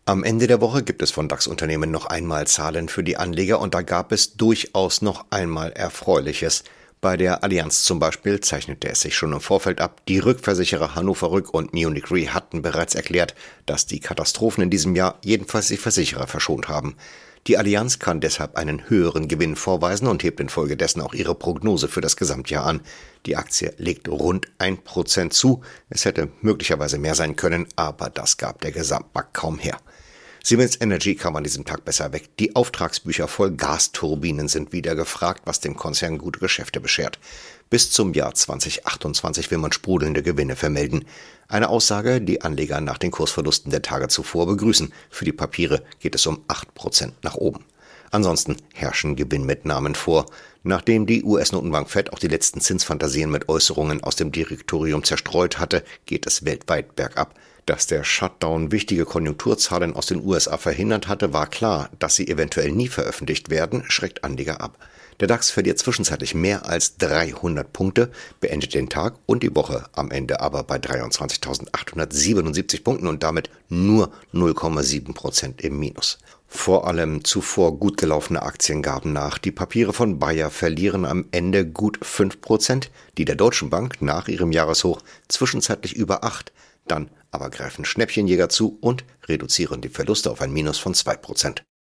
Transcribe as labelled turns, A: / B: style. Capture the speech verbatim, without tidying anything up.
A: Am Ende der Woche gibt es von DAX-Unternehmen noch einmal Zahlen für die Anleger und da gab es durchaus noch einmal Erfreuliches. Bei der Allianz zum Beispiel zeichnete es sich schon im Vorfeld ab. Die Rückversicherer Hannover Rück und Munich Re hatten bereits erklärt, dass die Katastrophen in diesem Jahr jedenfalls die Versicherer verschont haben. Die Allianz kann deshalb einen höheren Gewinn vorweisen und hebt infolgedessen auch ihre Prognose für das Gesamtjahr an. Die Aktie legt rund ein Prozent zu. Es hätte möglicherweise mehr sein können, aber das gab der Gesamtmarkt kaum her. Siemens Energy kam an diesem Tag besser weg. Die Auftragsbücher voll Gasturbinen sind wieder gefragt, was dem Konzern gute Geschäfte beschert. Bis zum Jahr zwanzig achtundzwanzig will man sprudelnde Gewinne vermelden. Eine Aussage, die Anleger nach den Kursverlusten der Tage zuvor begrüßen. Für die Papiere geht es um acht Prozent nach oben. Ansonsten herrschen Gewinnmitnahmen vor. Nachdem die U S-Notenbank Fed auch die letzten Zinsfantasien mit Äußerungen aus dem Direktorium zerstreut hatte, geht es weltweit bergab. Dass der Shutdown wichtige Konjunkturzahlen aus den U S A verhindert hatte, war klar. Dass sie eventuell nie veröffentlicht werden, schreckt Anleger ab. Der DAX verliert zwischenzeitlich mehr als dreihundert Punkte, beendet den Tag und die Woche am Ende aber bei dreiundzwanzigtausendachthundertsiebenundsiebzig Punkten und damit nur null Komma sieben Prozent im Minus. Vor allem zuvor gut gelaufene Aktien gaben nach. Die Papiere von Bayer verlieren am Ende gut fünf Prozent, die der Deutschen Bank nach ihrem Jahreshoch zwischenzeitlich über acht. Dann aber greifen Schnäppchenjäger zu und reduzieren die Verluste auf ein Minus von zwei Prozent.